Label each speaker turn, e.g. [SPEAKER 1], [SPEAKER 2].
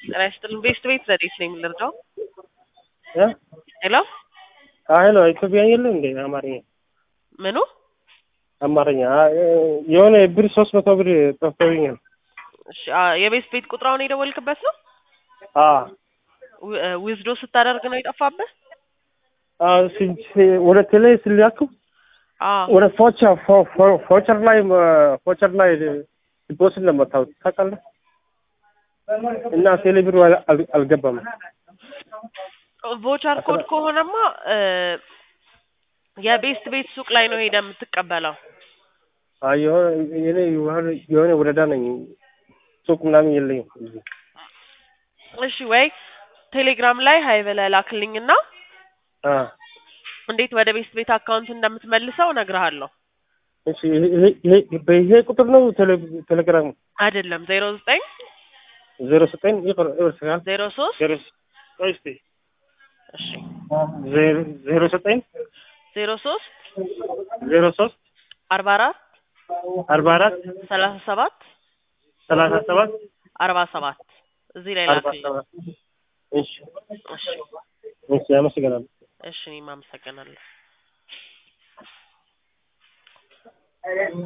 [SPEAKER 1] Restaurant based ቤት ዘዴት ነው የምንረዳው? ሄሎ
[SPEAKER 2] ሄሎ ኢትዮጵያ የለም እንዴ? አማርኛ
[SPEAKER 1] ምኑ
[SPEAKER 2] አማርኛ የሆነ ብር 300 ብር ጠፍቶኛል።
[SPEAKER 1] እሺ የቤት ቤት ቁጥራውን የደወልክበት ነው? ዊዝዶ ስታደርግ ነው የጠፋብህ?
[SPEAKER 2] ወደ ቴሌ ስልያኩ ወደ ፎቸር ላይ ዲፖዚት ለመታው ታውቃለህ? እና ቴሌ ብር አልገባም።
[SPEAKER 1] ቮቸር ኮድ ከሆነማ የቤስት ቤት ሱቅ ላይ ነው ሄደህ የምትቀበለው።
[SPEAKER 2] የሆነ ወረዳ ነኝ ሱቅ ምናምን የለኝም።
[SPEAKER 1] እሺ ወይ ቴሌግራም ላይ ሃይ ብለህ ላክልኝና እንዴት ወደ ቤስት ቤት አካውንት እንደምትመልሰው እነግርሃለሁ።
[SPEAKER 2] እሺ ይሄ ቁጥር ነው ቴሌግራም
[SPEAKER 1] አይደለም 09
[SPEAKER 2] 09
[SPEAKER 1] 03
[SPEAKER 2] እሺ
[SPEAKER 1] 03 44 37 47 እዚህ ላይ ላክልኝ።
[SPEAKER 2] እሺ አመሰግናለሁ።
[SPEAKER 1] እሺ እኔም አመሰግናለሁ።